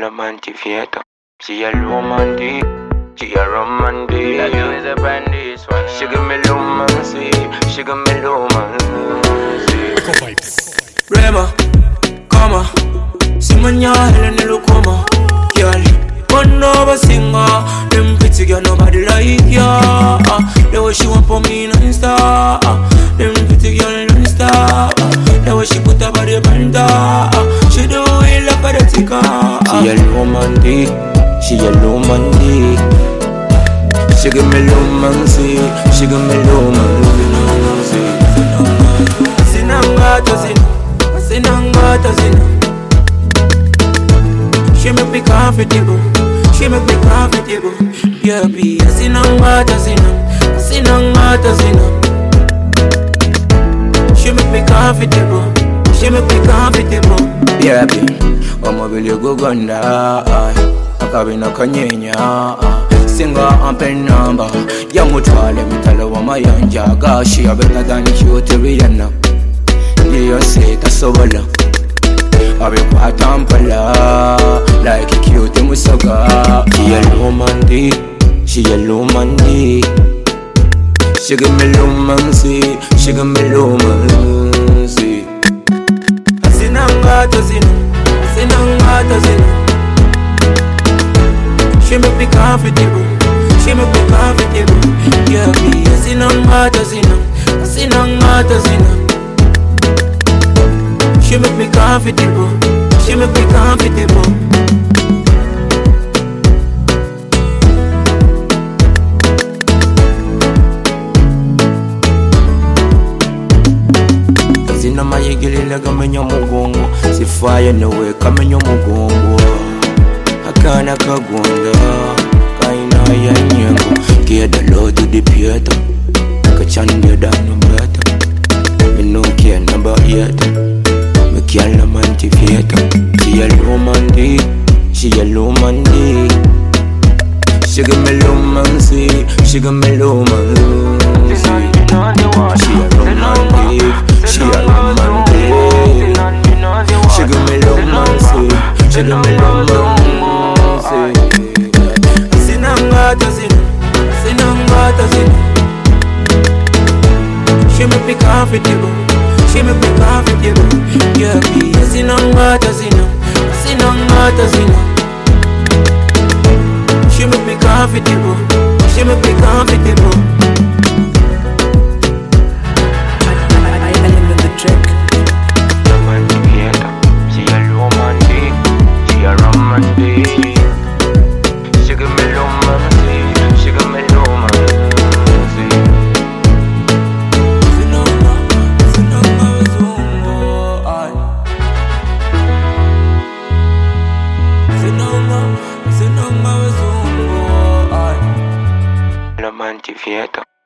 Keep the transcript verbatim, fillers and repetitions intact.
romantic theater. She a romantic, she a romantic. That you is a brand this one. She give me romancy, she give me romancy. Echo Vibes. Rema, kama Simanya Helen Lukoma Girl, one over singer. Them pretty girl nobody like ya. The way she want for me in Insta. Them pretty girl in Insta. The way she put her body banda. She do it like a tika. She a romantic, she a romantic. She give me romancy, she give me romancy. Sinanga tazina, sinanga tazina. She make me comfortable, she make me comfortable. Yeah, be a sinanga tazina, sinanga tazina. She make me comfortable, she make me comfortable. Yeah, be, I'ma really go ganda. Akabina kanyenya. Singer and pen number. Young Mutwale, Mitala, Wamayanja. Gosh, she a better than you to Rihanna. You say that's so well. I be quite ampala. Like a cute Musaga. She a romantic, she a romantic. She give me romancy, she give me romancy. Sinanga tazina, sinanga tazina. She make me comfortable, she make me comfortable. Yeah, me a sinanga tazina, sinanga tazina. She make me comfortable, she make me comfortable. Zina mayigilile kamenya mugongo. Sifaya newe kamenya mugongo. Akana kagunda, kaina ya nyengo. Kia da low to the theater. Kachande da no better. Me no care number yet. Me care romantic theater. She a romantic, she a romantic. She give me romancy, she give me romancy. She a romantic, she a romantic. She give me romancy, she give me romancy. Sinanga tazina, sinanga tazina. She make me comfortable, she make me comfortable. Yeah, be a sinanga tazina, sinanga tazina. She make me comfortable, she make me comfortable. I am in the trick. Romantic theater, she a romantic, she a romantic. She give me romancy, she give me romancy. Sinanga, sinanga zongo, ay. Sinanga, sinanga zongo, ay. Romantic theater.